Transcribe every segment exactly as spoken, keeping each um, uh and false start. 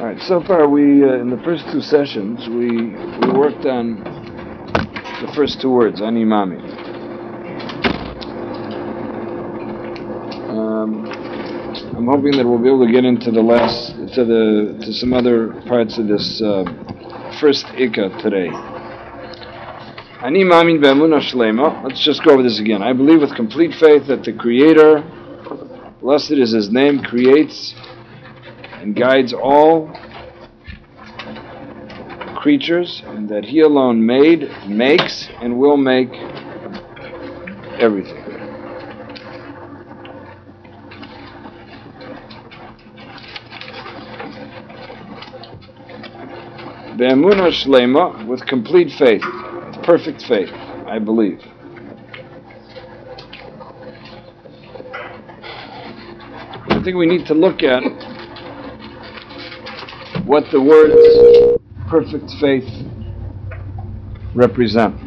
Alright, so far we, uh, in the first two sessions, we, we worked on the first two words, ani mami. Um, I'm hoping that we'll be able to get into the last, to the, to some other parts of this uh, first Ika today. Ani mami be'emunah shlema. Let's just go over this again. I believe with complete faith that the Creator, blessed is His name, creates and guides all creatures, and that He alone made, makes, and will make everything. Be'emunah shlema, with complete faith, with perfect faith, I believe. I think we need to look at what the words perfect faith represent.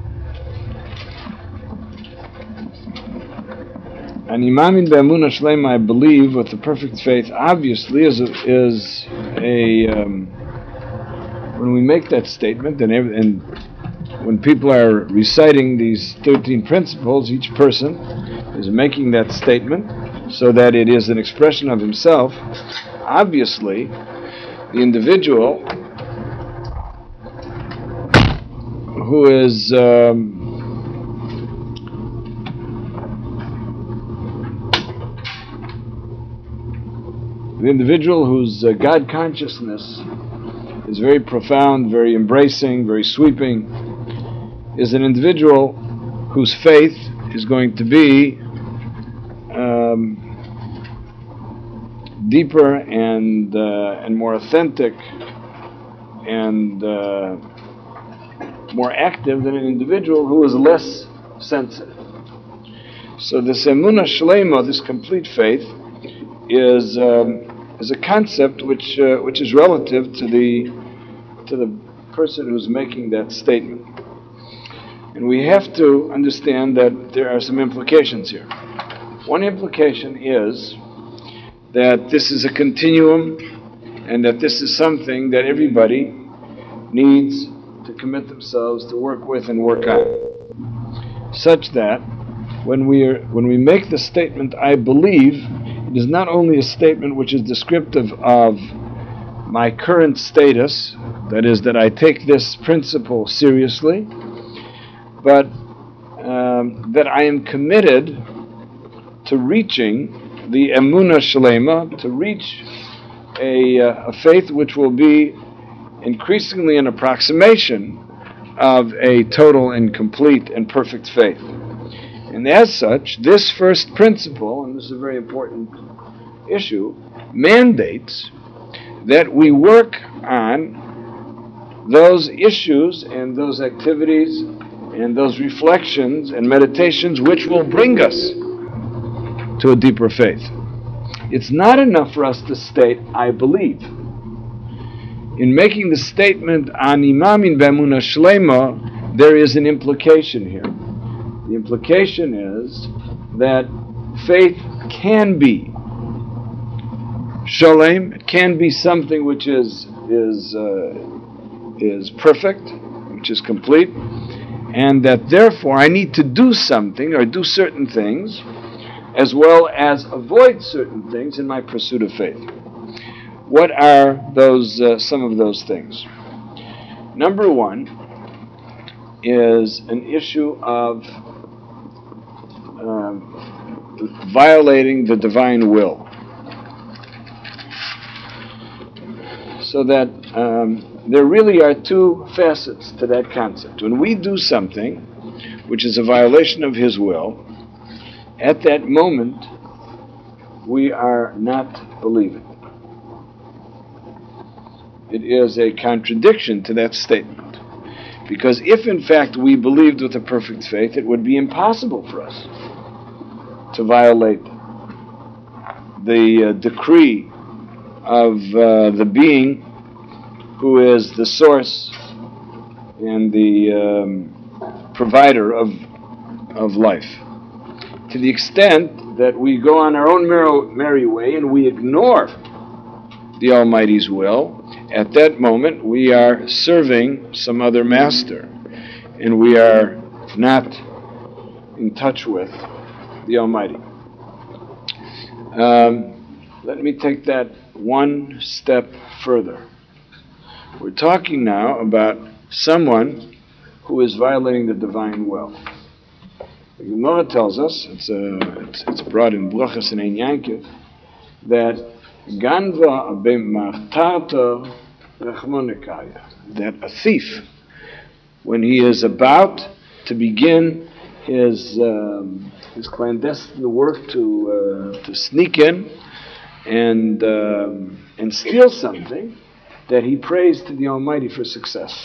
Ani mami be'emunah shlema, I believe with the perfect faith, obviously is a, is a um, when we make that statement, and, every, and when people are reciting these thirteen principles, each person is making that statement so that it is an expression of himself. Obviously, the individual who is um, the individual whose uh, God consciousness is very profound, very embracing, very sweeping, is an individual whose faith is going to be um, deeper and uh, and more authentic and uh, more active than an individual who is less sensitive. So this emunah shlema, this complete faith, is um, is a concept which uh, which is relative to the to the person who's making that statement. And we have to understand that there are some implications here. One implication is that this is a continuum, and that this is something that everybody needs to commit themselves to work with and work on, such that when we are, when we make the statement I believe, it is not only a statement which is descriptive of my current status, that is, that I take this principle seriously, but um, that I am committed to reaching the emunah shlema, to reach a, uh, a faith which will be increasingly an approximation of a total and complete and perfect faith. And as such, this first principle, and this is a very important issue, mandates that we work on those issues and those activities and those reflections and meditations which will bring us to a deeper faith. It's not enough for us to state, I believe. In making the statement, ani mami be'emunah shlema, there is an implication here. The implication is that faith can be shalem, it can be something which is is uh, is perfect, which is complete, and that therefore I need to do something or do certain things, as well as avoid certain things in my pursuit of faith. What are those? Uh, some of those things. Number one is an issue of um, violating the divine will. So that um, there really are two facets to that concept. When we do something which is a violation of His will, at that moment we are not believing. It is a contradiction to that statement. Because if in fact we believed with a perfect faith, it would be impossible for us to violate the uh, decree of uh, the being who is the source and the um, provider of of life. To the extent that we go on our own merry, merry way and we ignore the Almighty's will, at that moment we are serving some other master, and we are not in touch with the Almighty. Um, let me take that one step further. We're talking now about someone who is violating the divine will. The Gemara tells us, it's, uh, it's, it's brought in Brachas and Ein Yankiv, that Ganva b'machtarta rechmonikaya, that a thief, when he is about to begin his um, his clandestine work to uh, to sneak in and um, and steal something, that he prays to the Almighty for success.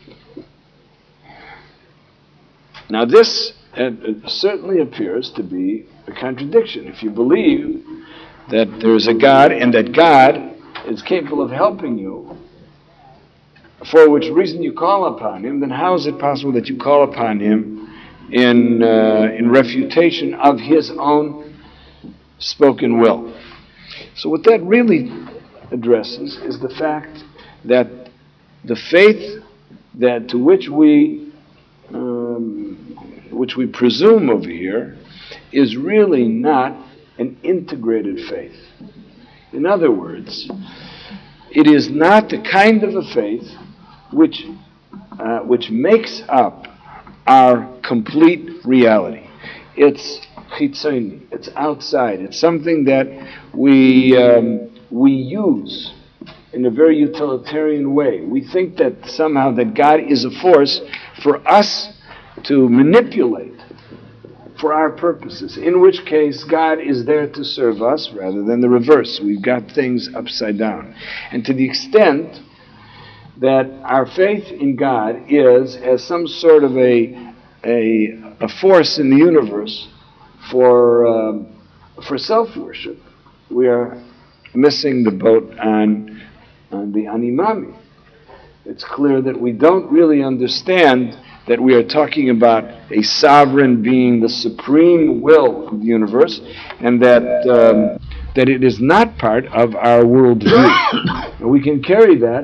Now this uh, certainly appears to be a contradiction. If you believe that there is a God and that God is capable of helping you, for which reason you call upon Him, then how is it possible that you call upon Him in uh, in refutation of His own spoken will? So what that really addresses is the fact that the faith that to which we um, which we presume over here is really not an integrated faith. In other words, it is not the kind of a faith which uh, which makes up our complete reality. It's chitzoni, it's outside. It's something that we um, we use in a very utilitarian way. We think that somehow that God is a force for us to manipulate for our purposes, in which case God is there to serve us rather than the reverse. We've got things upside down. And to the extent that our faith in God is as some sort of a a, a force in the universe for um, for self-worship, we are missing the boat on on the animami. It's clear that we don't really understand that we are talking about a sovereign being, the supreme will of the universe, and that um, that it is not part of our worldview. And we can carry that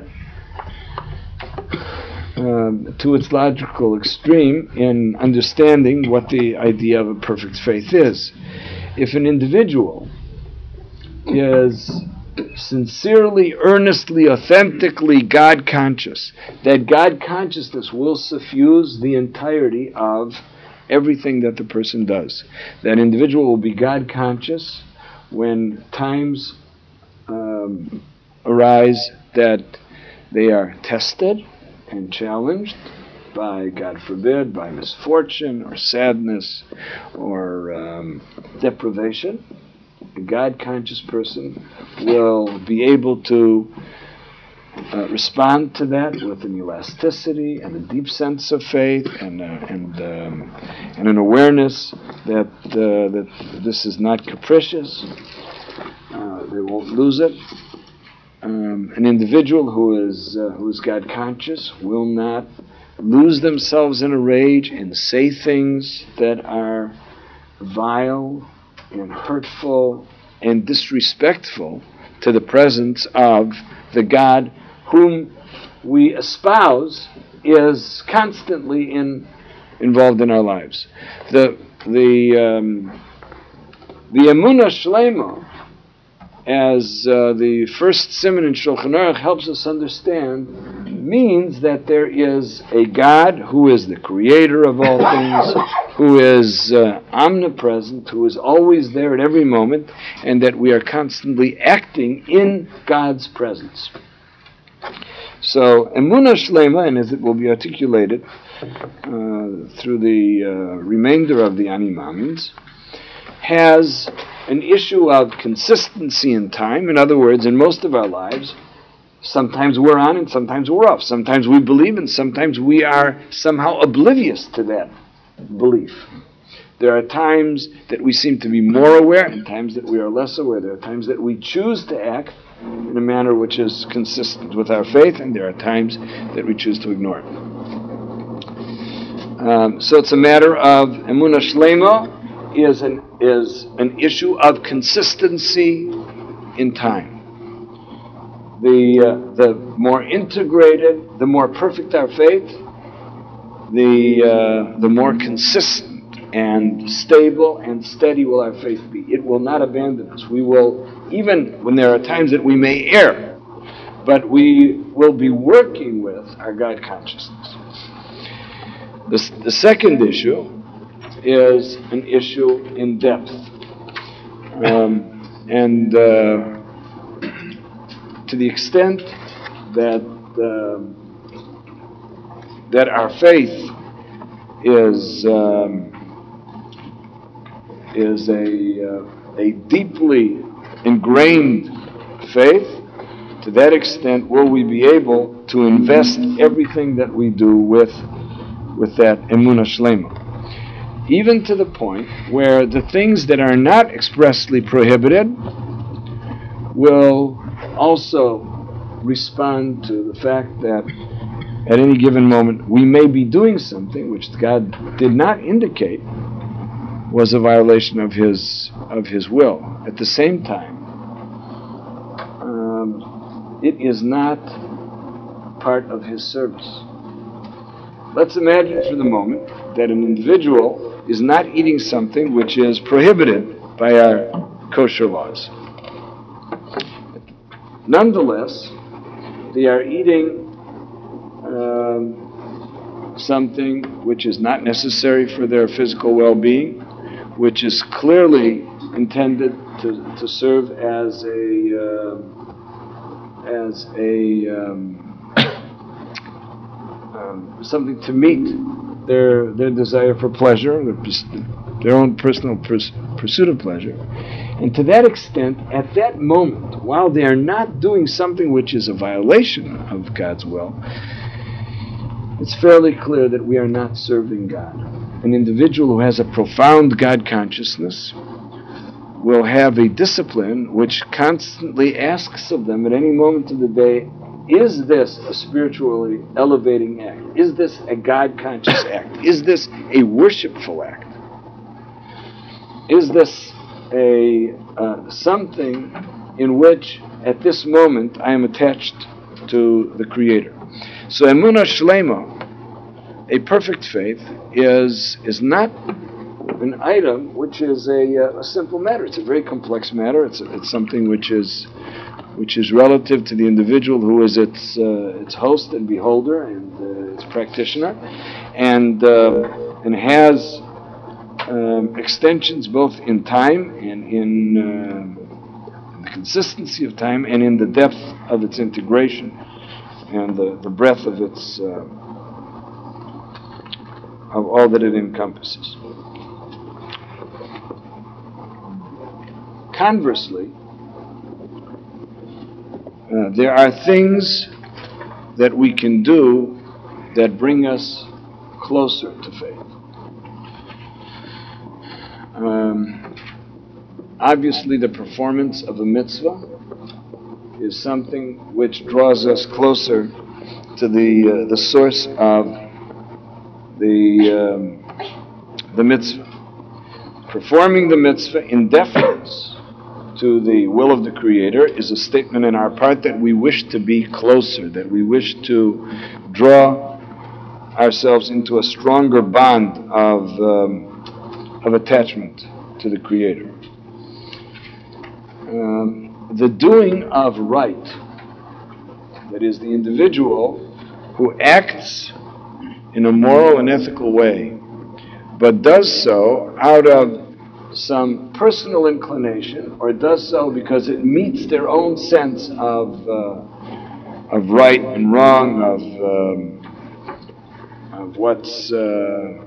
um, to its logical extreme in understanding what the idea of a perfect faith is. If an individual is sincerely, earnestly, authentically God conscious, that God consciousness will suffuse the entirety of everything that the person does. That individual will be God conscious when times um, arise that they are tested and challenged by, God forbid, by misfortune or sadness or um, deprivation. A God-conscious person will be able to uh, respond to that with an elasticity and a deep sense of faith and uh, and um, and an awareness that uh, that this is not capricious. Uh, they won't lose it. Um, an individual who is uh, who is God-conscious will not lose themselves in a rage and say things that are vile and hurtful and disrespectful to the presence of the God whom we espouse is constantly in, involved in our lives. The the um, the Emunah Shlema, as uh, the first siman in Shulchan Aruch helps us understand, means that there is a God who is the creator of all things, who is uh, omnipresent, who is always there at every moment, and that we are constantly acting in God's presence. So, Emunah Shlema, and as it will be articulated uh, through the uh, remainder of the Animamins, has an issue of consistency in time. In other words, in most of our lives, sometimes we're on and sometimes we're off. Sometimes we believe and sometimes we are somehow oblivious to that belief. There are times that we seem to be more aware and times that we are less aware. There are times that we choose to act in a manner which is consistent with our faith, and there are times that we choose to ignore it. Um, so it's a matter of Emunah Shlema is an is an issue of consistency in time. the uh, the more integrated, the more perfect our faith, the uh, the more consistent and stable and steady will our faith be. It will not abandon us. We will, even when there are times that we may err, but we will be working with our God consciousness. The, the second issue is an issue in depth. Um, and uh, to the extent that uh, that our faith is um, is a uh, a deeply ingrained faith, to that extent will we be able to invest everything that we do with with that emunah shlema, even to the point where the things that are not expressly prohibited will also respond to the fact that at any given moment we may be doing something which God did not indicate was a violation of his of his will. At the same time, um, it is not part of his service. Let's imagine for the moment that an individual is not eating something which is prohibited by our kosher laws. Nonetheless, they are eating um, something which is not necessary for their physical well-being, which is clearly intended to, to serve as a uh, as a um, um, something to meet their their desire for pleasure, their, their own personal pers- pursuit of pleasure. And to that extent, at that moment, while they are not doing something which is a violation of God's will, it's fairly clear that we are not serving God. An individual who has a profound God consciousness will have a discipline which constantly asks of them at any moment of the day, is this a spiritually elevating act? Is this a God conscious act? Is this a worshipful act? Is this a uh, something in which at this moment I am attached to the Creator? So emunah shlema, a perfect faith, is is not an item which is a, uh, a simple matter. It's a very complex matter. It's a, it's something which is which is relative to the individual who is its uh, its host and beholder and uh, its practitioner, and uh, and has um, extensions both in time and in, uh, in the consistency of time and in the depth of its integration and the, the breadth of its uh, of all that it encompasses. Conversely, uh, there are things that we can do that bring us closer to faith. Um, obviously, the performance of a mitzvah is something which draws us closer to the uh, the source of the um, the mitzvah. Performing the mitzvah in deference to the will of the Creator is a statement in our part that we wish to be closer, that we wish to draw ourselves into a stronger bond of um, of attachment to the Creator. Um, the doing of right, that is, the individual who acts in a moral and ethical way, but does so out of some personal inclination, or does so because it meets their own sense of uh, of right and wrong, of um, of what's uh,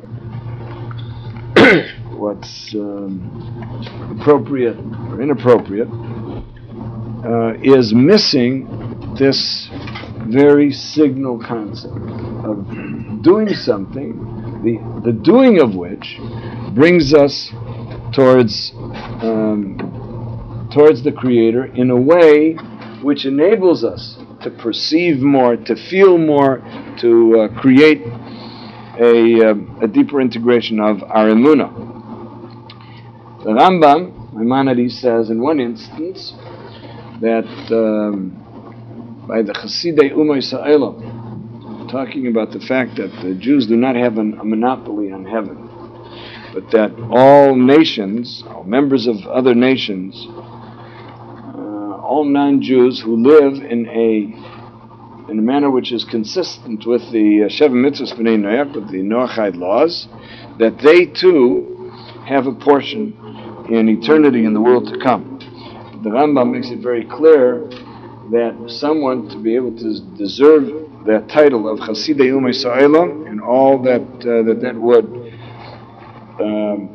what's um, appropriate or inappropriate, uh, is missing this very signal concept of doing something, the the doing of which brings us towards um, towards the Creator in a way which enables us to perceive more, to feel more, to uh, create a, uh, a deeper integration of our emunah. The Rambam, Maimonides, says in one instance that um, by the Chasidei Umay Sa'elam, talking about the fact that the Jews do not have an, a monopoly on heaven, but that all nations, all members of other nations, uh, all non-Jews who live in a in a manner which is consistent with the uh, Sheva Mitzvahs B'nai Noach, with the Noachide laws, that they too have a portion in eternity in the world to come. The Rambam makes it very clear that someone to be able to deserve that title of Chasidei Umay Sa'elam and all that uh, that that would um,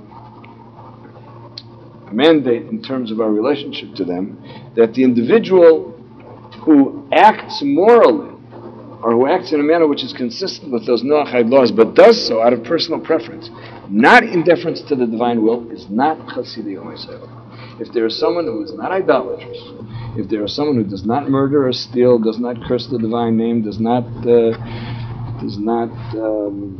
mandate in terms of our relationship to them, that the individual who acts morally or who acts in a manner which is consistent with those Noachide laws, but does so out of personal preference, not in deference to the divine will, is not Chasidei Umay Sa'elam. If there is someone who is not idolatrous, if there is someone who does not murder or steal, does not curse the divine name, does not uh, does not um,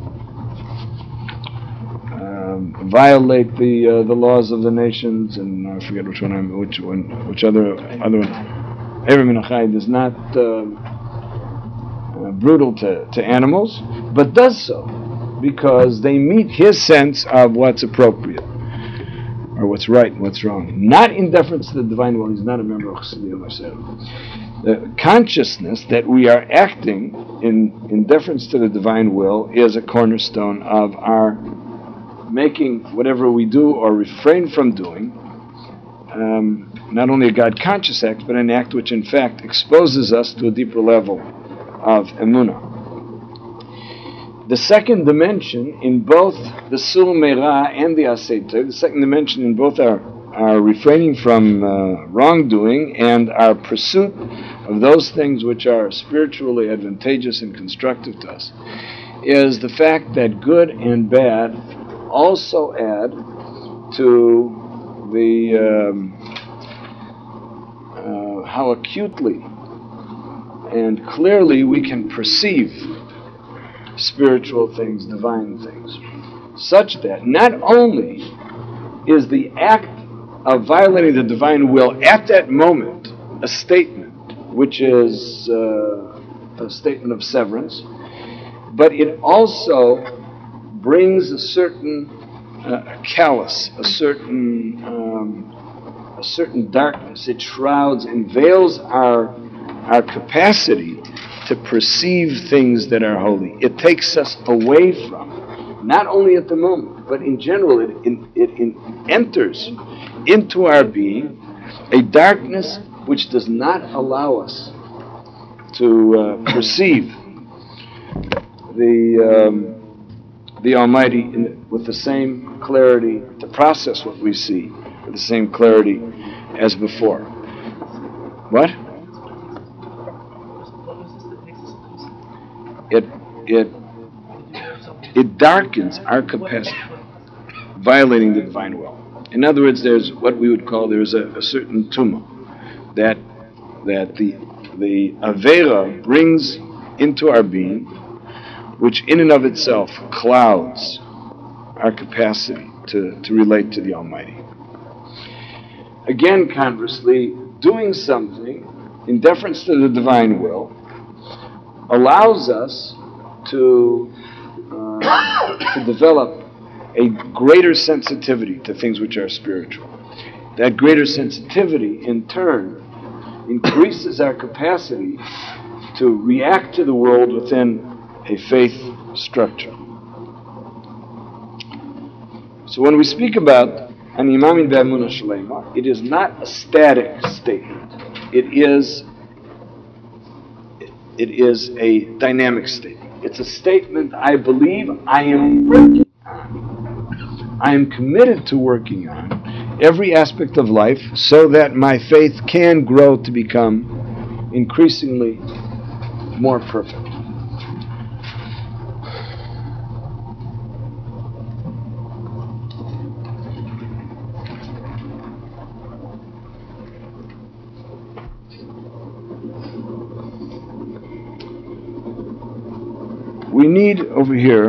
um, violate the uh, the laws of the nations, and I forget which one I'm, which one, which other other one, Ever Minachai does not uh, uh, brutal to, to animals, but does so because they meet his sense of what's appropriate, or what's right and what's wrong. Not in deference to the divine will, he's not a member of Chasidei Umay Sa'elam. The consciousness that we are acting in, in deference to the divine will is a cornerstone of our making whatever we do or refrain from doing um, not only a God-conscious act, but an act which in fact exposes us to a deeper level of emunah. The second dimension in both the Sul Meira and the Aseh Tov, the second dimension in both our, our refraining from uh, wrongdoing and our pursuit of those things which are spiritually advantageous and constructive to us, is the fact that good and bad also add to the um, uh, how acutely and clearly we can perceive spiritual things, divine things, such that not only is the act of violating the divine will at that moment a statement which is uh, a statement of severance, but it also brings a certain uh, callous, a certain um, a certain darkness. It shrouds and veils our our capacity to perceive things that are holy. It takes us away from, not only at the moment, but in general, it, it, it enters into our being a darkness which does not allow us to uh, perceive the um, the Almighty in, with the same clarity, to process what we see with the same clarity as before. What? It it it darkens our capacity, violating the divine will. In other words, there's what we would call there's a, a certain tumah that that the the avera brings into our being, which in and of itself clouds our capacity to, to relate to the Almighty. Again, conversely, doing something in deference to the divine will allows us to uh, to develop a greater sensitivity to things which are spiritual. That greater sensitivity, in turn, increases our capacity to react to the world within a faith structure. So when we speak about an imamin be'emunah shlema, it is not a static statement. It is it is a dynamic statement. It's a statement I believe I am working on. I am committed to working on every aspect of life so that my faith can grow to become increasingly more perfect. We need over here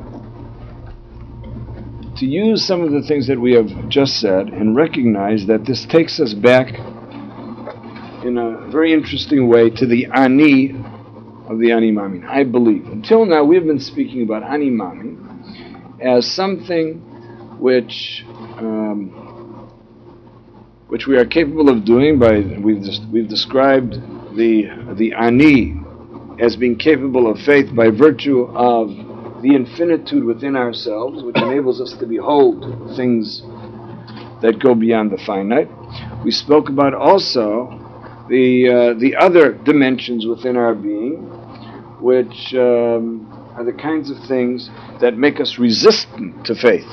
to use some of the things that we have just said and recognize that this takes us back in a very interesting way to the Ani of the Ani Maamin. I believe. Until now, we've been speaking about Ani Maamin as something which um, which we are capable of doing by we've we've described the the Ani as being capable of faith by virtue of the infinitude within ourselves, which enables us to behold things that go beyond the finite. We spoke about also the uh, the other dimensions within our being, which um, are the kinds of things that make us resistant to faith.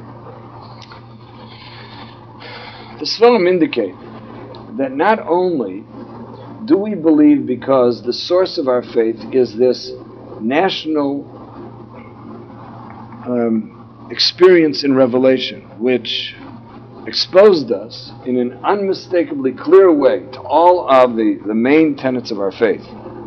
The Sfarim indicate that not only do we believe because the source of our faith is this national um, experience in revelation, which exposed us in an unmistakably clear way to all of the, the main tenets of our faith.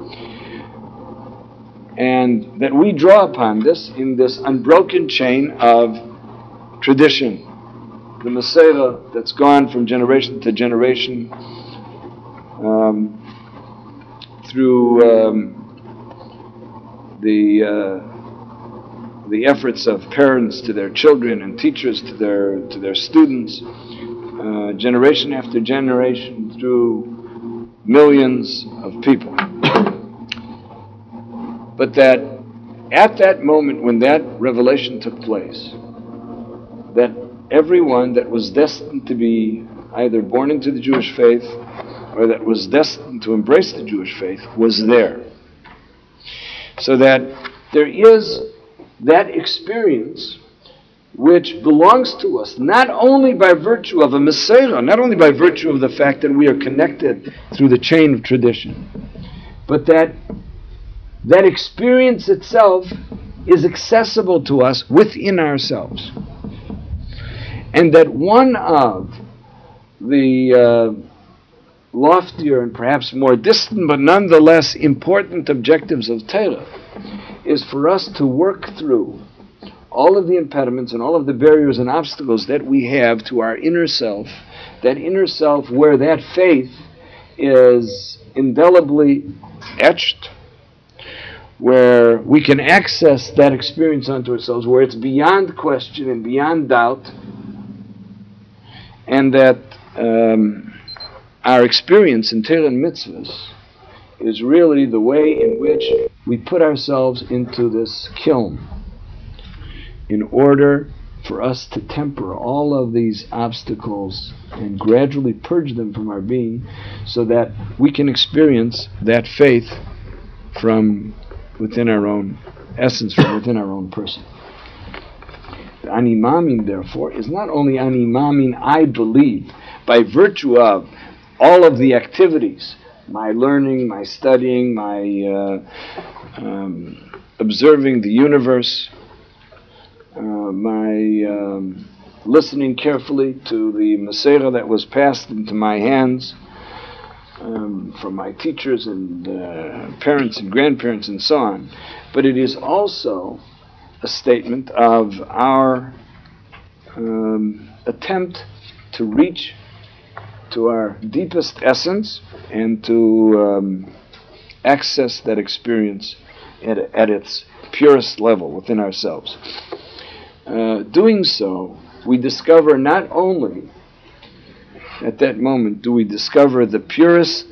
And that we draw upon this in this unbroken chain of tradition. The Masera that's gone from generation to generation um, through um, the uh, the efforts of parents to their children and teachers to their to their students, uh, generation after generation, through millions of people. But that at that moment when that revelation took place, that everyone that was destined to be either born into the Jewish faith or that was destined to embrace the Jewish faith was there. So that there is that experience which belongs to us not only by virtue of a Messiah, not only by virtue of the fact that we are connected through the chain of tradition, but that that experience itself is accessible to us within ourselves. And that one of the uh, loftier and perhaps more distant but nonetheless important objectives of Torah is for us to work through all of the impediments and all of the barriers and obstacles that we have to our inner self, that inner self where that faith is indelibly etched, where we can access that experience unto ourselves, where it's beyond question and beyond doubt, and that um, our experience in Torah and mitzvahs is really the way in which we put ourselves into this kiln in order for us to temper all of these obstacles and gradually purge them from our being so that we can experience that faith from within our own essence, from within our own person. The Ani Maamin, therefore, is not only Ani Maamin, I believe, by virtue of all of the activities, my learning, my studying, my uh, um, observing the universe, uh, my um, listening carefully to the Masera that was passed into my hands um, from my teachers and uh, parents and grandparents and so on. But it is also a statement of our um, attempt to reach to our deepest essence and to um, access that experience at, at its purest level within ourselves. Uh, doing so, we discover not only at that moment do we discover the purest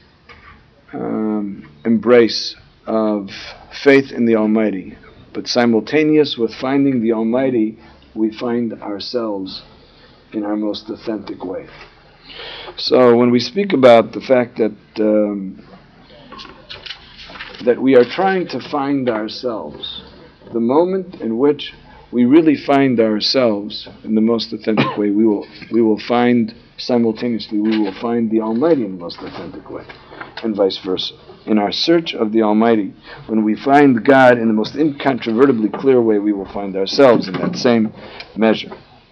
um, embrace of faith in the Almighty, but simultaneous with finding the Almighty, we find ourselves in our most authentic way. So when we speak about the fact that um, that we are trying to find ourselves, the moment in which we really find ourselves in the most authentic way, we will we will find simultaneously we will find the Almighty in the most authentic way, and vice versa. In our search of the Almighty, when we find God in the most incontrovertibly clear way, we will find ourselves in that same measure.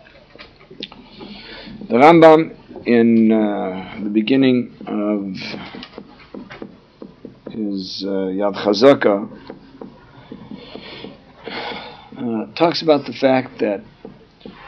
The Rambam, in uh, the beginning of his uh, Yad Chazaka, uh, talks about the fact that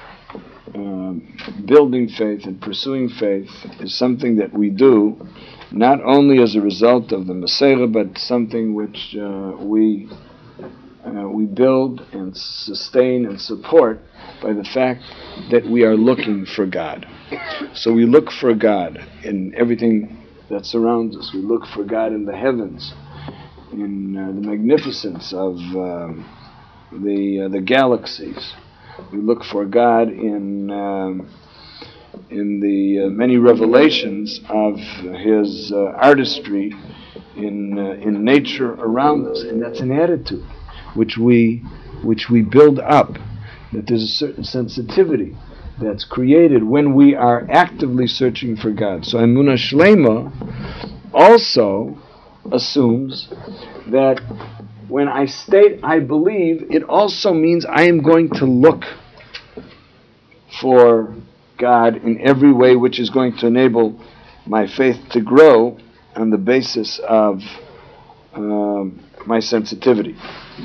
um, building faith and pursuing faith is something that we do not only as a result of the Maseira, but something which uh, we uh, we build and sustain and support by the fact that we are looking for God. So we look for God in everything that surrounds us. We look for God in the heavens, in uh, the magnificence of um, the uh, the galaxies. We look for God in um, in the uh, many revelations of His uh, artistry in uh, in nature around us, and that's an attitude which we which we build up. That there's a certain sensitivity that's created when we are actively searching for God. So Emunah Shlema also assumes that when I state I believe, it also means I am going to look for God in every way which is going to enable my faith to grow on the basis of um, my sensitivity.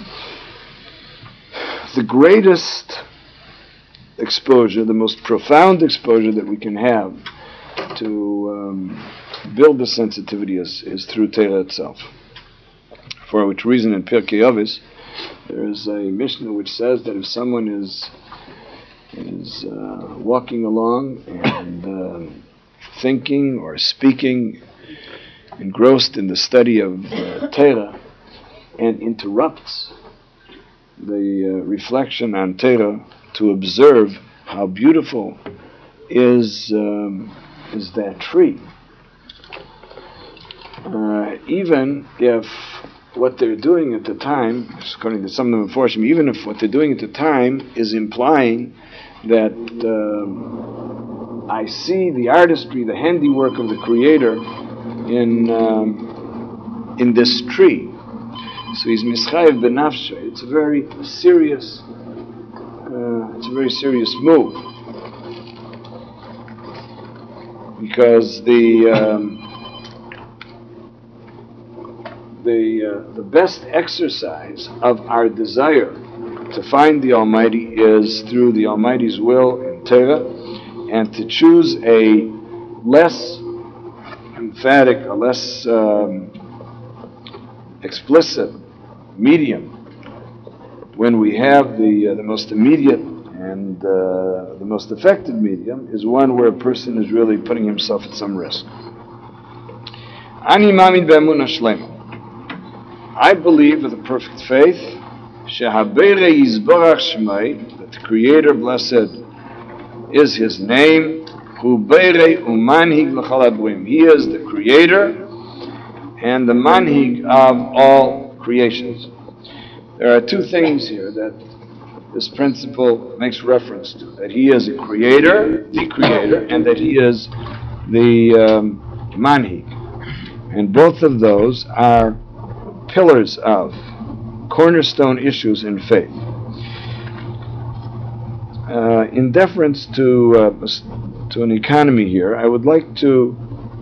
The greatest exposure, the most profound exposure that we can have to um, build the sensitivity is, is through Torah itself. For which reason in Pirkei Avos there is a Mishnah which says that if someone is is uh, walking along and uh, thinking or speaking, engrossed in the study of uh, Torah, and interrupts the uh, reflection on Torah to observe how beautiful is um, is that tree, uh, even if what they're doing at the time, according to some of the Meforshim, even if what they're doing at the time is implying that uh, I see the artistry, the handiwork of the Creator in um, in this tree. So he's mischayev benafsho. It's a very serious, uh, it's a very serious move, because the um, the uh, the best exercise of our desire to find the Almighty is through the Almighty's will in Torah, and to choose a less emphatic, a less um, explicit medium when we have the uh, the most immediate and uh, the most effective medium is one where a person is really putting himself at some risk. Ani mamin be'emunah shlema. I believe with a perfect faith that the Creator, blessed is His name, He is the Creator and the manhig of all creations. There are two things here that this principle makes reference to: that He is a Creator, the Creator, and that He is the um, manhig. And both of those are pillars of, cornerstone issues in faith. Uh, in deference to uh, to an economy here, I would like to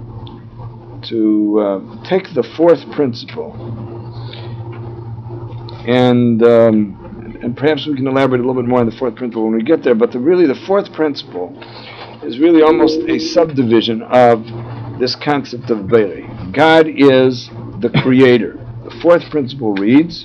to uh, take the fourth principle, and um, and perhaps we can elaborate a little bit more on the fourth principle when we get there. But the, really, the fourth principle is really almost a subdivision of this concept of Beri. God is the Creator. The fourth principle reads,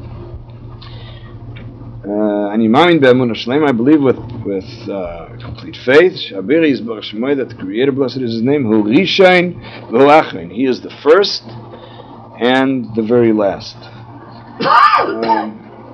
Ani mamin be'emunah shlema, I believe with with uh, complete faith, Shabiri is Baruch Shemoy, that the Creator, blessed is His name, Hu Rishain V'hu Achrein. He is the first and the very last. um,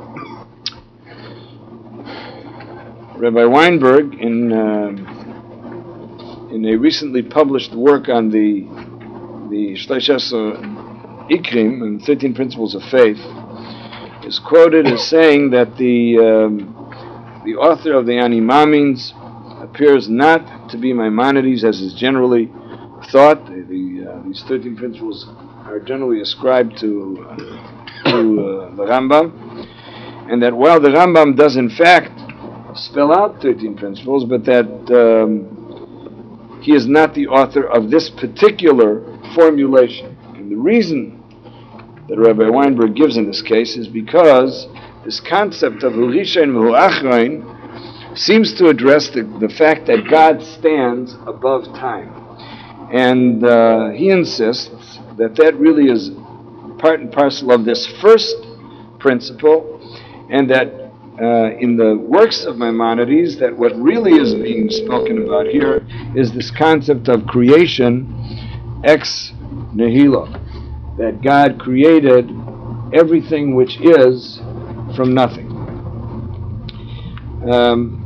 Rabbi Weinberg, in uh, in a recently published work on the the Shleish Esrei Ikrim and thirteen Principles of Faith, is quoted as saying that the um, the author of the Ani Mamins appears not to be Maimonides, as is generally thought. The, the, uh, these thirteen principles are generally ascribed to uh, to uh, the Rambam, and that while the Rambam does in fact spell out thirteen principles, but that um, he is not the author of this particular formulation. And the reason that Rabbi Weinberg gives in this case is because this concept of Hu Rishain V'hu Achrein seems to address the, the fact that God stands above time. And uh, he insists that that really is part and parcel of this first principle, and that uh, in the works of Maimonides, that what really is being spoken about here is this concept of creation ex nihilo, that God created everything which is from nothing. Um,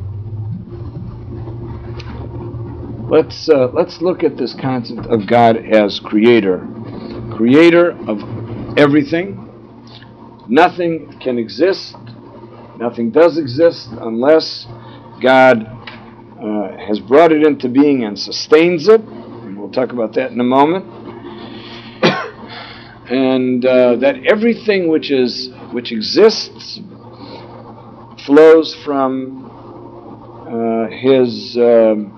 let's uh, let's look at this concept of God as creator, creator of everything. Nothing can exist, nothing does exist unless God uh, has brought it into being and sustains it. And we'll talk about that in a moment. And uh, that everything which is which exists flows from uh, his um,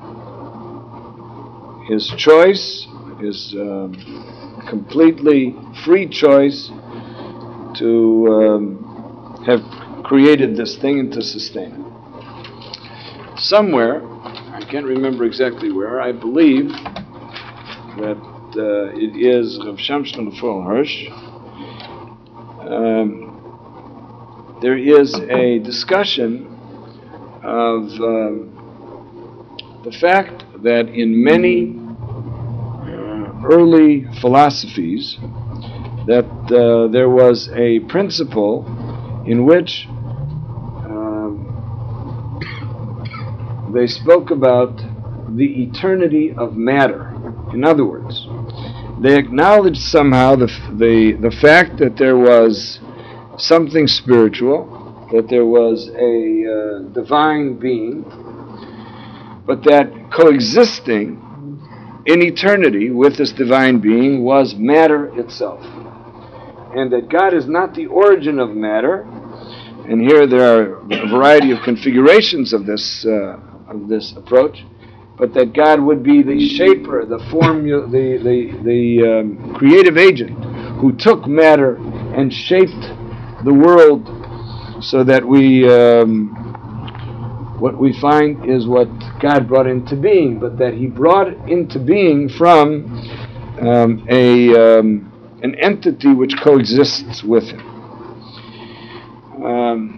his choice, his um, completely free choice to um, have created this thing and to sustain it. Somewhere, I can't remember exactly where, I believe that uh, it is Rav Shamshon Raphael Hirsch, um, there is a discussion of um, the fact that in many uh, early philosophies that uh, there was a principle in which um, they spoke about the eternity of matter. In other words, they acknowledged somehow the, the, the fact that there was something spiritual, that there was a uh, divine being, but that coexisting in eternity with this divine being was matter itself. And that God is not the origin of matter, and here there are a variety of configurations of this uh, of this approach, but that God would be the shaper, the formu- the the, the um, creative agent who took matter and shaped the world so that we um, what we find is what God brought into being, but that He brought into being from um, a um, an entity which coexists with Him. Um,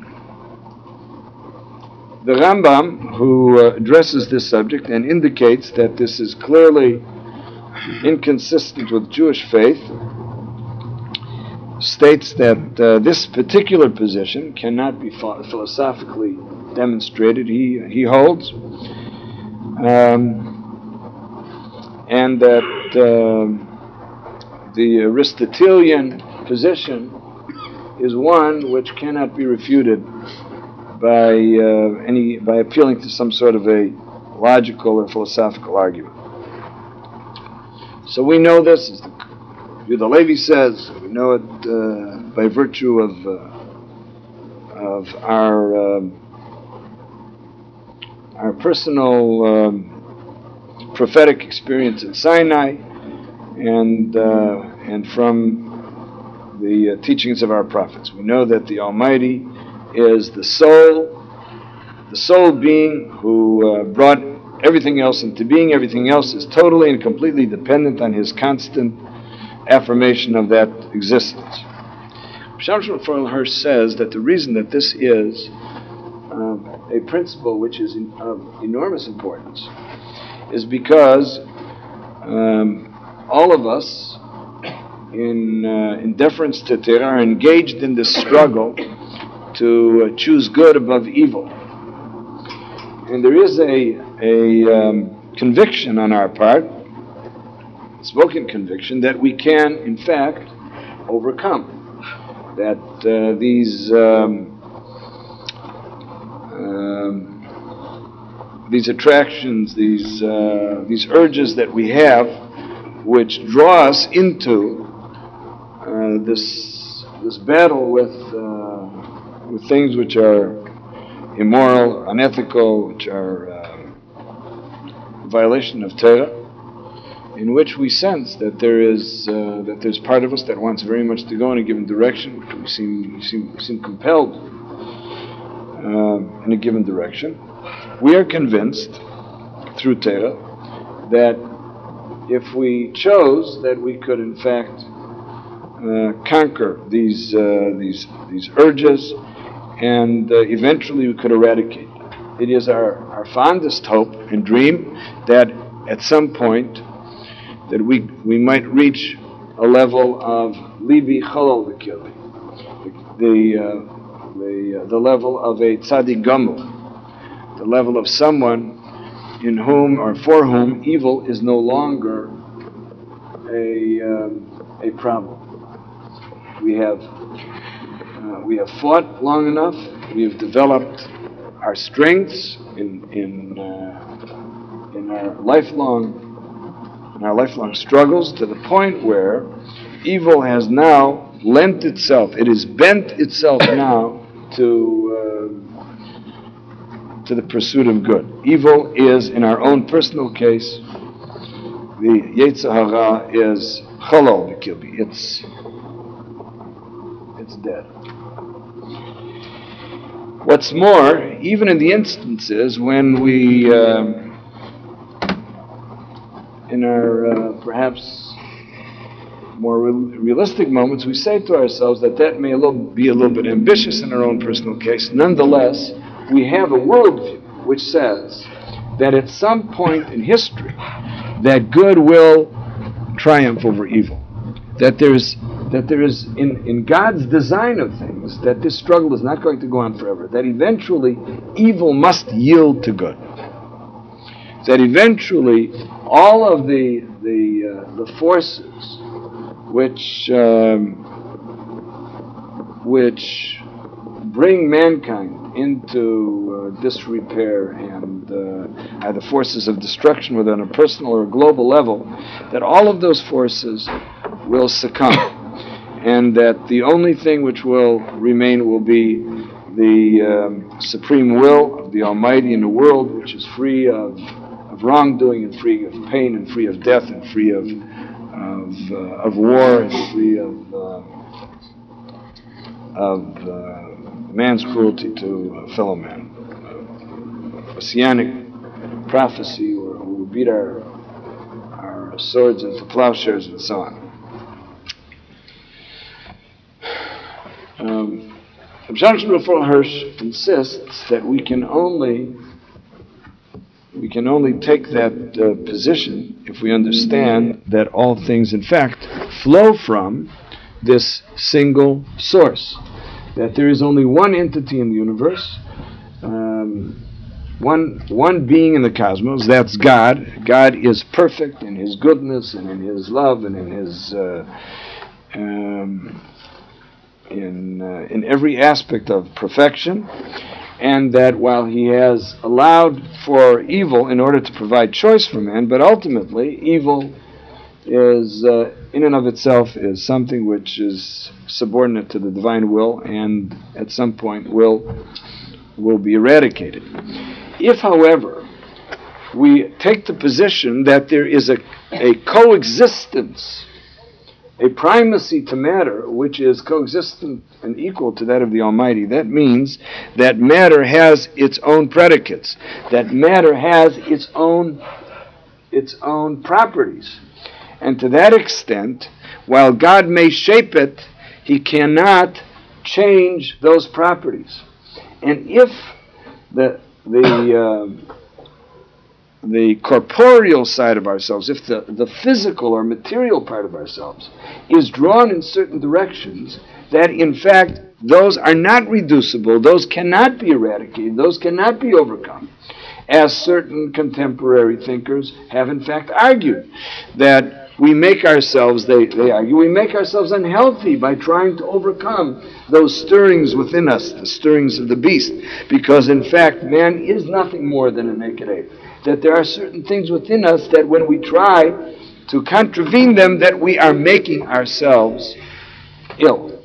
the Rambam, who uh, addresses this subject and indicates that this is clearly inconsistent with Jewish faith, states that uh, this particular position cannot be philosophically demonstrated. He he holds, um, and that uh, the Aristotelian position is one which cannot be refuted by uh, any by appealing to some sort of a logical or philosophical argument. So we know this, as the Yehuda Levi says, we know it uh, by virtue of uh, of our um, our personal um, prophetic experience at Sinai, and uh, and from the uh, teachings of our prophets. We know that the Almighty is the soul, the soul being who uh, brought everything else into being. Everything else is totally and completely dependent on His constant affirmation of that existence. Shamshon Raphael Hirsch says that the reason that this is um, a principle which is in, of enormous importance is because um, all of us, in uh, in deference to Torah, are engaged in this struggle to uh, choose good above evil. And there is a, a um, conviction on our part, spoken conviction, that we can, in fact, overcome. That uh, these um, um, these attractions, these uh, these urges that we have, which draw us into uh, this this battle with uh, with things which are immoral, unethical, which are uh, a violation of Torah, in which we sense that there is uh, that there's part of us that wants very much to go in a given direction, which we seem we seem, we seem compelled uh, in a given direction. We are convinced through Torah that if we chose, that we could in fact uh, conquer these uh, these these urges, and uh, eventually we could eradicate them. It is our, our fondest hope and dream that at some point that we we might reach a level of libi chalal v'kili, the uh, the uh, the level of a tzaddik gamur, the level of someone in whom or for whom evil is no longer a um, a problem. We have uh, we have fought long enough. We have developed our strengths in in uh, in our lifelong in our lifelong struggles to the point where evil has now lent itself. It has bent itself now to. Uh, to the pursuit of good. Evil is, in our own personal case, the Yetzer Hara is chalal v'kili. It's it's dead. What's more, even in the instances when we, uh, in our uh, perhaps more real- realistic moments, we say to ourselves that that may a little, be a little bit ambitious in our own personal case. Nonetheless, we have a worldview which says that at some point in history that good will triumph over evil. That there's that there is in, in God's design of things that this struggle is not going to go on forever. That eventually evil must yield to good. That eventually all of the the uh, the forces which um, which bring mankind into uh, disrepair and uh, either forces of destruction, whether on a personal or a global level, that all of those forces will succumb, and that the only thing which will remain will be the um, supreme will of the Almighty in the world, which is free of, of wrongdoing and free of pain and free of death and free of of, uh, of war and free of uh, of uh, man's cruelty to a fellow man. A messianic prophecy where we will beat our our swords into plowshares and so on. Um, Abshon Raphael Hirsch insists that we can only we can only take that uh, position if we understand that all things, in fact, flow from this single source. That there is only one entity in the universe, um, one one being in the cosmos. That's God. God is perfect in His goodness and in His love and in His uh, um, in uh, in every aspect of perfection. And that while He has allowed for evil in order to provide choice for man, but ultimately evil is uh, in and of itself is something which is subordinate to the divine will, and at some point will will be eradicated. If, however, we take the position that there is a, a coexistence, a primacy to matter, which is coexistent and equal to that of the Almighty, that means that matter has its own predicates, that matter has its own its own properties. And to that extent, while God may shape it, He cannot change those properties. And if the the uh, the corporeal side of ourselves, if the, the physical or material part of ourselves is drawn in certain directions, that in fact those are not reducible, those cannot be eradicated, those cannot be overcome, as certain contemporary thinkers have in fact argued, that we make ourselves, they, they argue, we make ourselves unhealthy by trying to overcome those stirrings within us, the stirrings of the beast, because in fact man is nothing more than a naked ape. That there are certain things within us that when we try to contravene them, that we are making ourselves ill.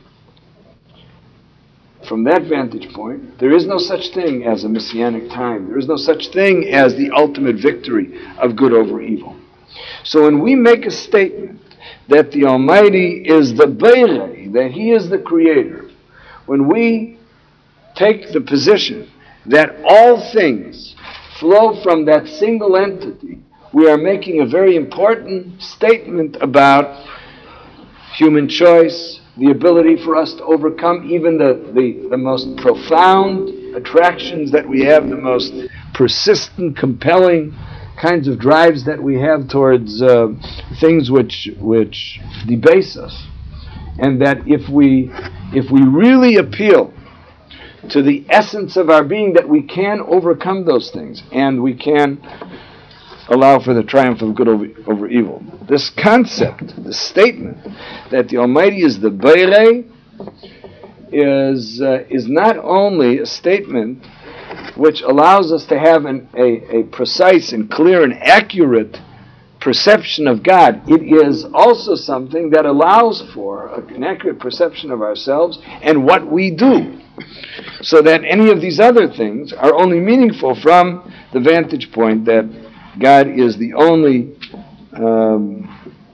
From that vantage point, there is no such thing as a messianic time. There is no such thing as the ultimate victory of good over evil. So when we make a statement that the Almighty is the Beirei, that He is the Creator, when we take the position that all things flow from that single entity, we are making a very important statement about human choice, the ability for us to overcome even the, the, the most profound attractions that we have, the most persistent, compelling kinds of drives that we have towards uh, things which which debase us. And that if we if we really appeal to the essence of our being, that we can overcome those things, and we can allow for the triumph of good over, over evil. This concept, this statement that the Almighty is the Beirei, is uh, is not only a statement which allows us to have an, a, a precise and clear and accurate perception of God, it is also something that allows for an accurate perception of ourselves and what we do, so that any of these other things are only meaningful from the vantage point that God is the only um,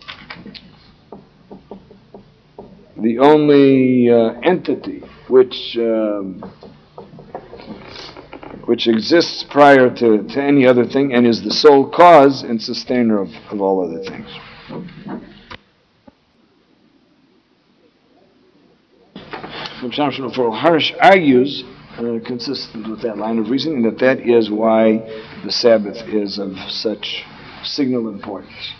the only uh, entity which um, which exists prior to, to any other thing, and is the sole cause and sustainer of, of all other things. Harsh argues, uh, consistent with that line of reasoning, that that is why the Sabbath is of such signal importance.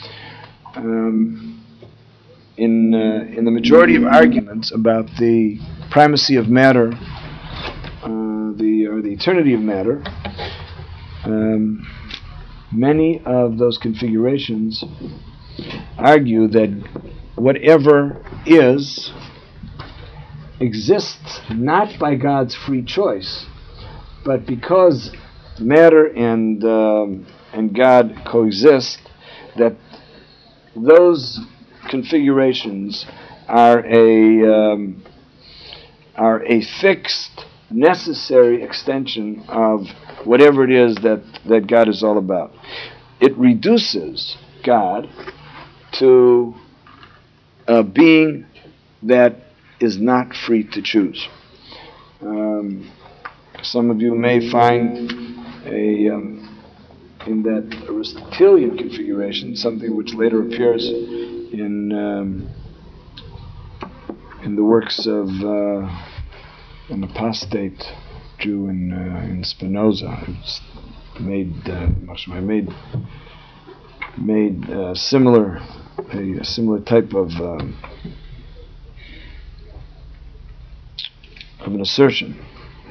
Um, in uh, in the majority of arguments about the primacy of matter, uh, the or the eternity of matter, um, many of those configurations argue that whatever is exists not by God's free choice, but because matter and um, and God coexist, that those configurations are a um, are a fixed, necessary extension of whatever it is that, that God is all about. It reduces God to a being that is not free to choose. Um, some of you may find a um, in that Aristotelian configuration something which later appears in um, in the works of uh, an apostate Jew in uh, in Spinoza. It's made uh, made made uh, similar a, a similar type of um, of an assertion.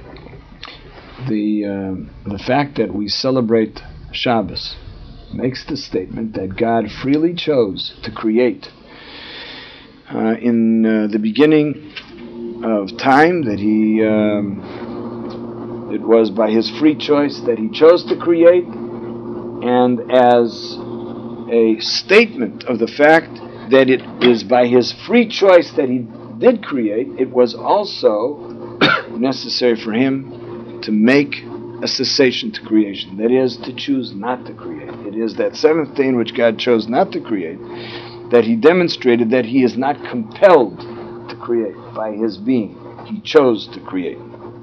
The uh, the fact that we celebrate Shabbos makes the statement that God freely chose to create uh, in uh, the beginning of time, that he um, it was by his free choice that he chose to create, and as a statement of the fact that it is by his free choice that he did create, it was also necessary for him to make a cessation to creation, that is, to choose not to create. It is that seventh day in which God chose not to create that he demonstrated that he is not compelled to create by his being. He chose to create.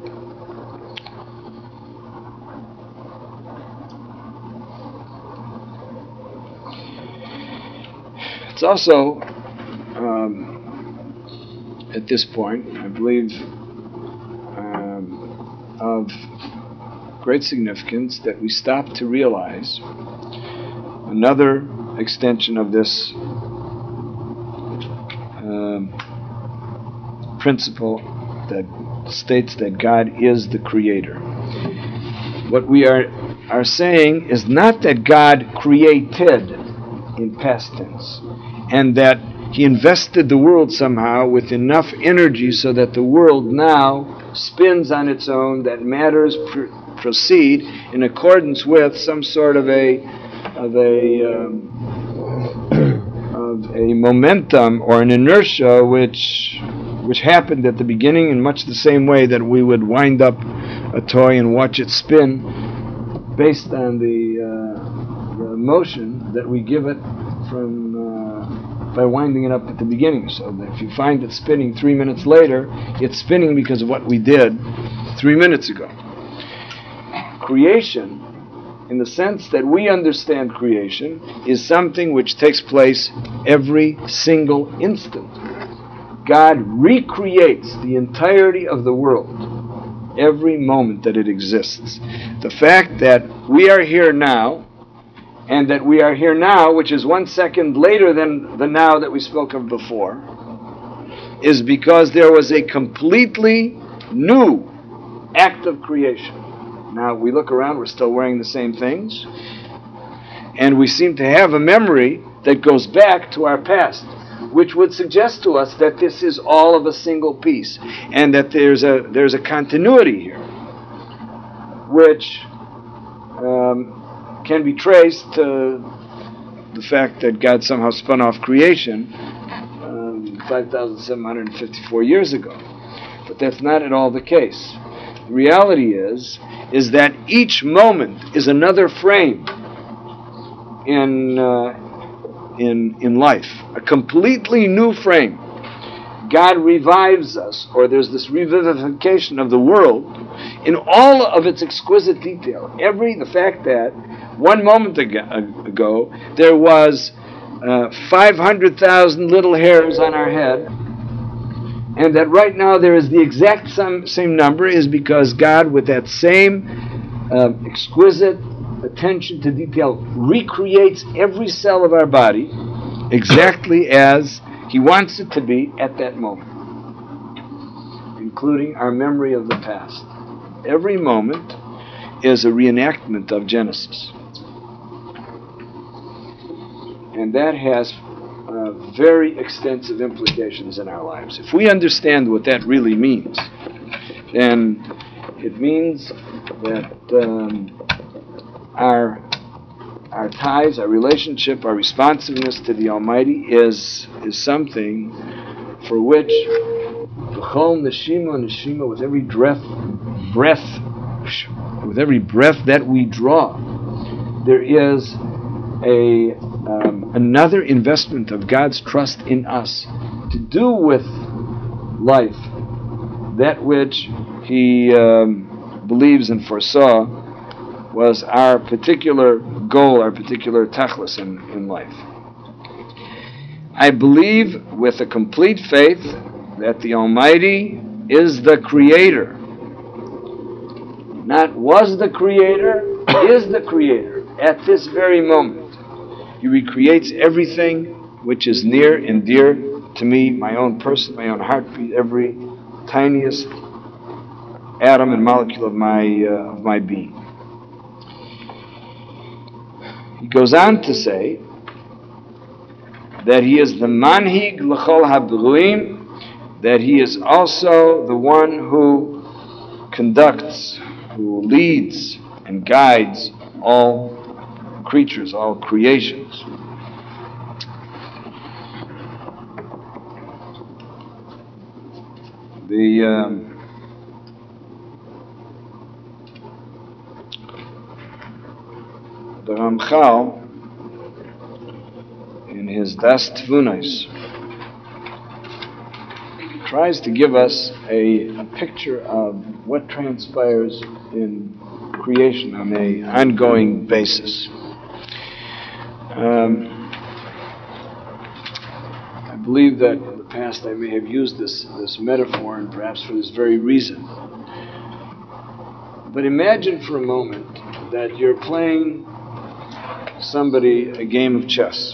It's also, um, at this point, I believe, um, of great significance that we stop to realize another extension of this um, principle that states that God is the creator. What we are are saying is not that God created in past tense, and that he invested the world somehow with enough energy so that the world now spins on its own, that matters pr- proceed in accordance with some sort of a of a um, of a momentum or an inertia which which happened at the beginning in much the same way that we would wind up a toy and watch it spin based on the, uh, the motion that we give it from uh, by winding it up at the beginning. So that if you find it spinning three minutes later, it's spinning because of what we did three minutes ago. Creation in the sense that we understand creation, is something which takes place every single instant. God recreates the entirety of the world every moment that it exists. The fact that we are here now, and that we are here now, which is one second later than the now that we spoke of before, is because there was a completely new act of creation. Now, we look around, we're still wearing the same things, and we seem to have a memory that goes back to our past, which would suggest to us that this is all of a single piece, and that there's a there's a continuity here, which um, can be traced to the fact that God somehow spun off creation um, five thousand seven hundred fifty-four years ago. But that's not at all the case. The reality is, is that each moment is another frame in uh, in in life, a completely new frame. God revives us, or there's this revivification of the world in all of its exquisite detail. Every the fact that one moment ago there was uh, five hundred thousand little hairs on our head, and that right now there is the exact same, same number, is because God, with that same uh, exquisite attention to detail, recreates every cell of our body exactly as He wants it to be at that moment, including our memory of the past. Every moment is a reenactment of Genesis. And that has uh, very extensive implications in our lives. If we understand what that really means, then it means that um, our our ties, our relationship, our responsiveness to the Almighty is is something for which B'chol neshima neshima, with every breath, breath, with every breath that we draw, there is a um, another investment of God's trust in us to do with life that which He um, believes and foresaw was our particular goal, our particular tachlis in, in life. I believe with a complete faith that the Almighty is the Creator. Not was the Creator, is the Creator at this very moment. He recreates everything which is near and dear to me, my own person, my own heartbeat, every tiniest atom and molecule of my uh, of my being. He goes on to say that He is the manhig l'chol habruim, that He is also the one who conducts, who leads and guides all creatures, all creations. The um, the Ramchal, in his Das Tvunos, tries to give us a, a picture of what transpires in creation on an ongoing basis. Um, I believe that in the past I may have used this, this metaphor, and perhaps for this very reason. But imagine for a moment that you're playing somebody a game of chess,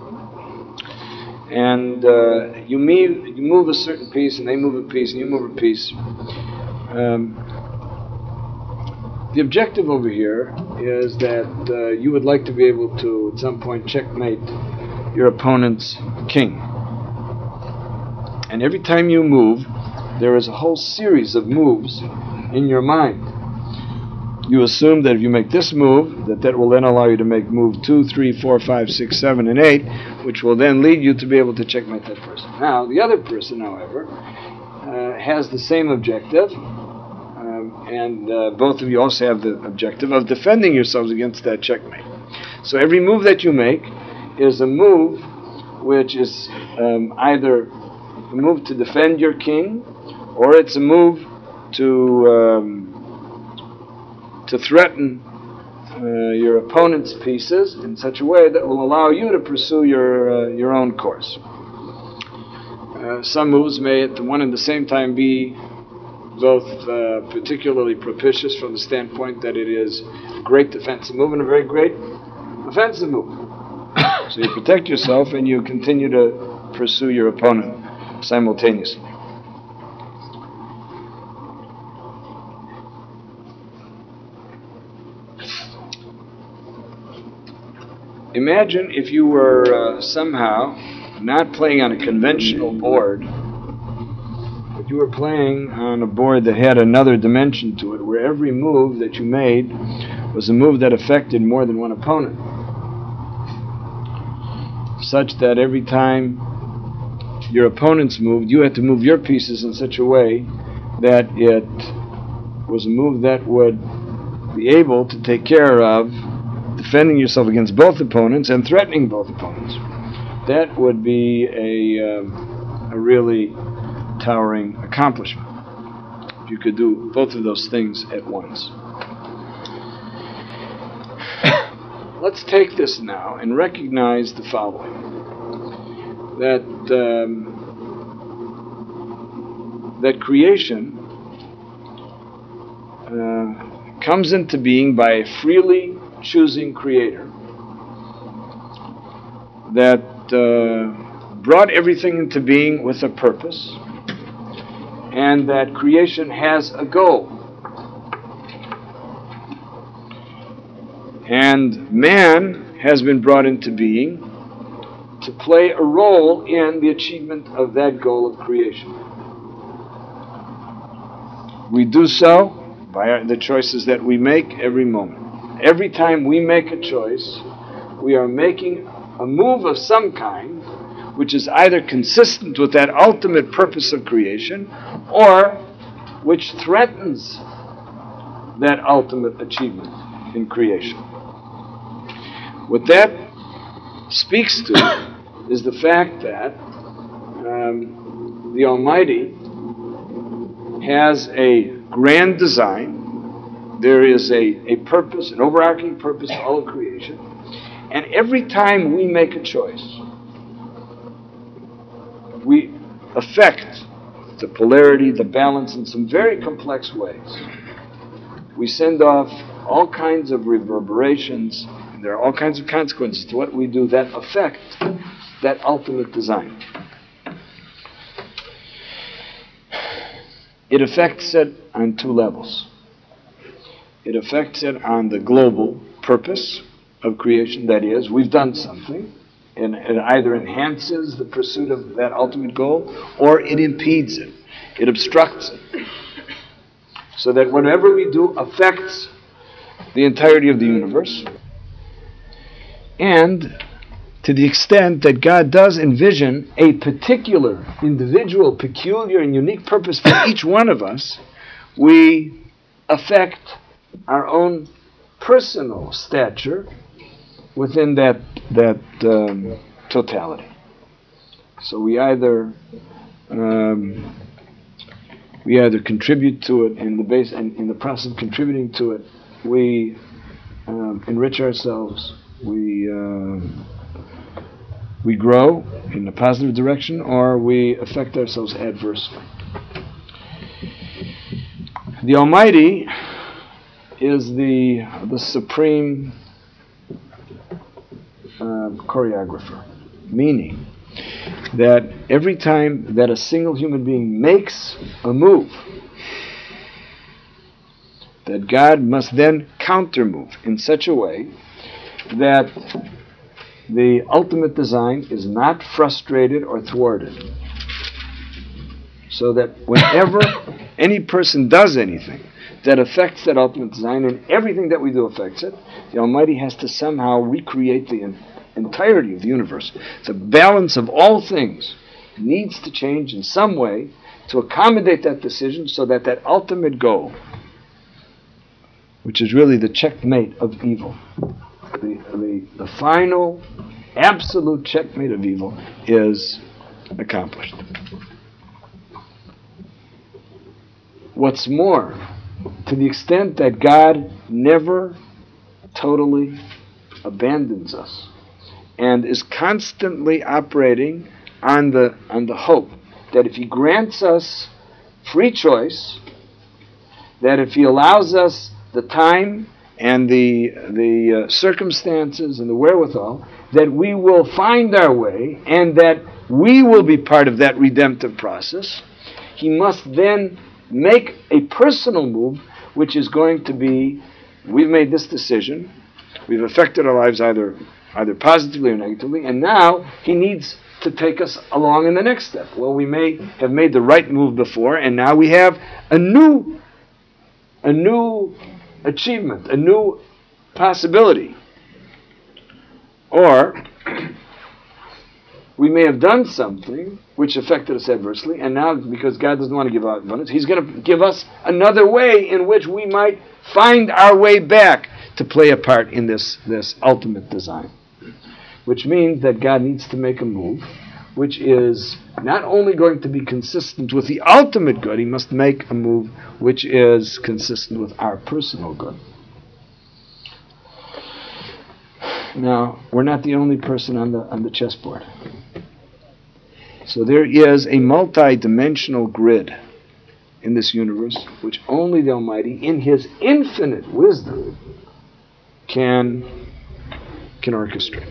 and uh, you, move, you move a certain piece, and they move a piece, and you move a piece. Um, the objective over here is that uh, you would like to be able to, at some point, checkmate your opponent's king. And every time you move, there is a whole series of moves in your mind. You assume that if you make this move, that that will then allow you to make move two, three, four, five, six, seven, and eight, which will then lead you to be able to checkmate that person. Now, the other person, however, uh, has the same objective, um, and uh, both of you also have the objective of defending yourselves against that checkmate. So every move that you make is a move which is um, either a move to defend your king, or it's a move to um, to threaten uh, your opponent's pieces in such a way that will allow you to pursue your uh, your own course. Uh, some moves may at the one and the same time be both uh, particularly propitious from the standpoint that it is a great defensive move and a very great offensive move. So you protect yourself and you continue to pursue your opponent simultaneously. Imagine if you were uh, somehow not playing on a conventional board, but you were playing on a board that had another dimension to it, where every move that you made was a move that affected more than one opponent, such that every time your opponents moved, you had to move your pieces in such a way that it was a move that would be able to take care of defending yourself against both opponents and threatening both opponents. That would be a, um, a really towering accomplishment if you could do both of those things at once. Let's take this now and recognize the following: that um, that creation uh, comes into being by a freely choosing creator that uh, brought everything into being with a purpose, and that creation has a goal. And man has been brought into being to play a role in the achievement of that goal of creation. We do so by the choices that we make every moment. Every time we make a choice, we are making a move of some kind which is either consistent with that ultimate purpose of creation or which threatens that ultimate achievement in creation. What that speaks to is the fact that um, the Almighty has a grand design. There is a, a purpose, an overarching purpose to all of creation. And every time we make a choice, we affect the polarity, the balance in some very complex ways. We send off all kinds of reverberations, and there are all kinds of consequences to what we do that affect that ultimate design. It affects it on two levels. It affects it on the global purpose of creation, that is, we've done something, and it either enhances the pursuit of that ultimate goal, or it impedes it, it obstructs it, so that whatever we do affects the entirety of the universe. And to the extent that God does envision a particular, individual, peculiar, and unique purpose for each one of us, we affect our own personal stature within that that um, totality. So we either um, we either contribute to it in the base, and in the process of contributing to it, we um, enrich ourselves. We uh, we grow in a positive direction, or we affect ourselves adversely. The Almighty is the the supreme uh, choreographer, meaning that every time that a single human being makes a move, that God must then counter-move in such a way that the ultimate design is not frustrated or thwarted. So that whenever any person does anything that affects that ultimate design, and everything that we do affects it, the Almighty has to somehow recreate the en- entirety of the universe. The balance of all things needs to change in some way to accommodate that decision, so that that ultimate goal, which is really the checkmate of evil, the, the, the final absolute checkmate of evil, is accomplished. What's more, to the extent that God never totally abandons us and is constantly operating on the on the hope that if he grants us free choice, that if he allows us the time and the the uh, circumstances and the wherewithal, that we will find our way and that we will be part of that redemptive process, he must then make a personal move, which is going to be, we've made this decision, we've affected our lives either either positively or negatively, and now he needs to take us along in the next step. Well, we may have made the right move before, and now we have a new a new achievement, a new possibility. Or we may have done something which affected us adversely, and now, because God doesn't want to give out abundance, he's going to give us another way in which we might find our way back to play a part in this, this ultimate design. Which means that God needs to make a move which is not only going to be consistent with the ultimate good, he must make a move which is consistent with our personal good. Now, we're not the only person on the on the chessboard. So there is a multi-dimensional grid in this universe which only the Almighty, in his infinite wisdom, can can orchestrate.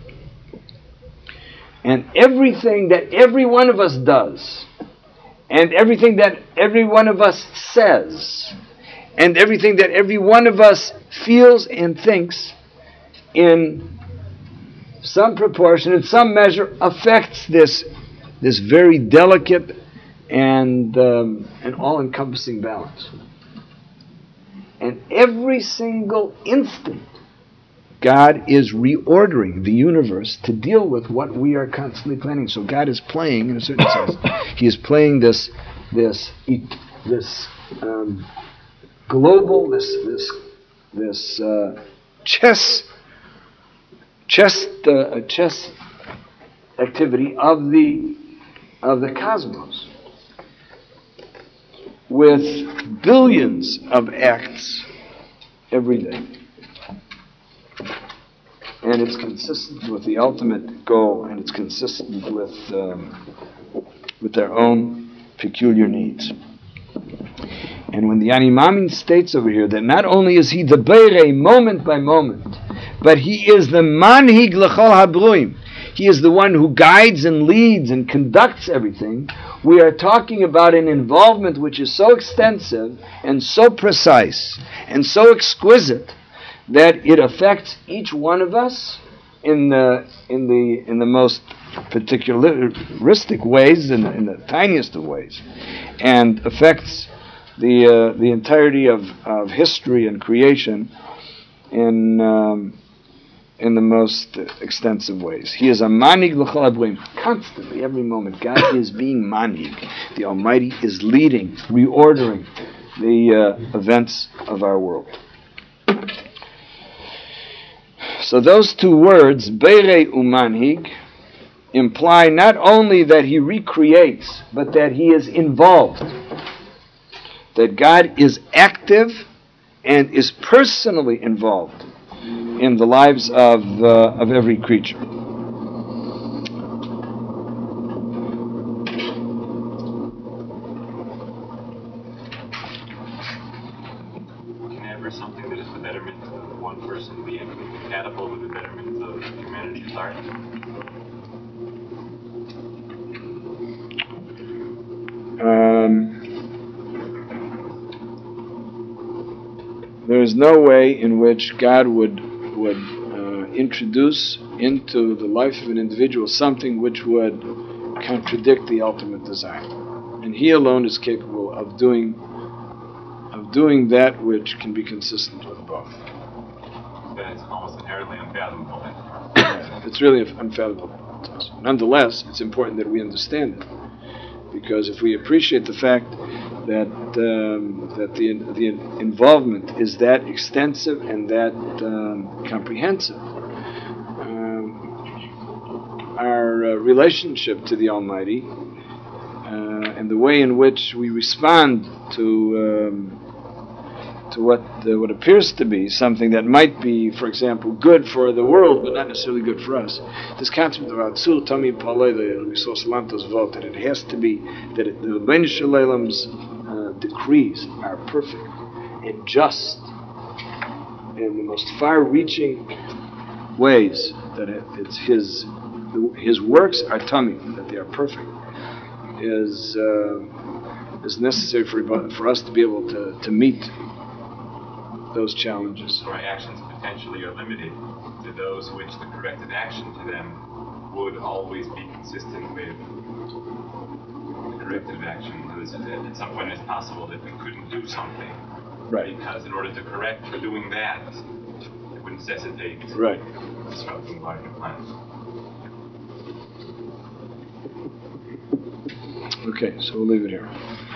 And everything that every one of us does, and everything that every one of us says, and everything that every one of us feels and thinks, in some proportion, in some measure, affects this this very delicate and um, and all-encompassing balance. And every single instant, God is reordering the universe to deal with what we are constantly planning. So God is playing, in a certain sense, he is playing this this this um, global, this this this uh, chess chess uh, chess activity of the of the cosmos, with billions of acts every day. And it's consistent with the ultimate goal, and it's consistent with um, with their own peculiar needs. And when the Ani Maamin states over here that not only is he the Beirei moment by moment, but he is the Manhig L'chol Habruim, he is the one who guides and leads and conducts everything, we are talking about an involvement which is so extensive and so precise and so exquisite that it affects each one of us in the in the in the most particularistic ways, in the, in the tiniest of ways, and affects the uh, the entirety of, of history and creation in um, in the most extensive ways. He is a manig l'chol habruim. Constantly, every moment, God is being manig. The Almighty is leading, reordering the uh, events of our world. So those two words, Beirei umanhig, imply not only that he recreates, but that he is involved. That God is active and is personally involved in the lives of uh, of every creature. Whenever something that is the betterment of one person be compatible with the betterment of humanity at large? Um, there is no way in which God would would uh, introduce into the life of an individual something which would contradict the ultimate design, and He alone is capable of doing of doing that which can be consistent with both. Then it's almost inherently unfathomable. Yeah, it's really unfathomable to us. Nonetheless, it's important that we understand it, because if we appreciate the fact that um, that the the involvement is that extensive and that um, comprehensive, um, our uh, relationship to the Almighty uh, and the way in which we respond to um, to what uh, what appears to be something that might be, for example, good for the world, but not necessarily good for us. This concept of Atzur Tamim Palei, the Sos Lantos vote, that it has to be that it, the Ben Shalom's uh, decrees are perfect and just in the most far-reaching ways, that it, it's his his works are tamim, that they are perfect, is uh, is necessary for for us to be able to, to meet those challenges. Our actions potentially are limited to those which the corrective action to them would always be consistent with the corrective action. At some point, it's possible that we couldn't do something. Right. Because in order to correct for doing that, it would necessitate right. disrupting larger plans. Okay, so we'll leave it here.